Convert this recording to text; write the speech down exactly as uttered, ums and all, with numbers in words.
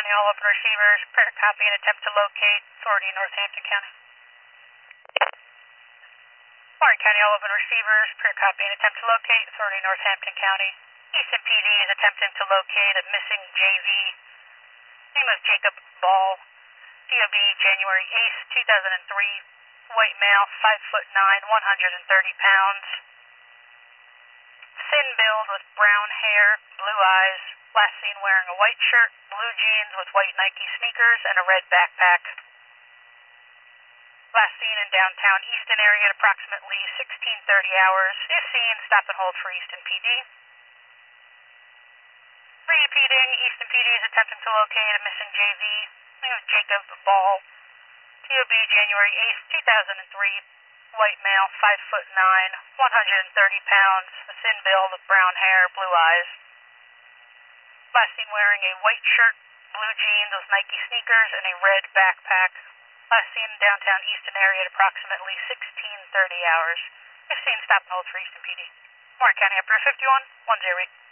County, all open receivers, prepare to copy and attempt to locate authority in Northampton County. Warren County, all open receivers, prepare to copy and attempt to locate authority in Northampton County. Easton P D is attempting to locate a missing J V. Name of Jacob Ball, D O B January eighth, two thousand three, white male, five foot nine, one hundred thirty pounds. Thin build with brown hair, blue eyes, last seen wearing a white shirt, blue jeans with white Nike sneakers, and a red backpack. Last seen in downtown Easton area at approximately sixteen thirty hours. If seen, stop and hold for Easton P D. Repeating, Easton P D is attempting to locate a missing J V. Name of Jacob Ball, D O B January eighth, two thousand three, white male, five foot nine, one hundred thirty pounds, a thin build with brown hair, blue eyes. Last seen wearing a white shirt, blue jeans with Nike sneakers, and a red backpack. Last seen in downtown Easton area at approximately sixteen thirty hours. If seen, stop and hold for Easton P D. Warren County, Upper fifty-one, one zero eight.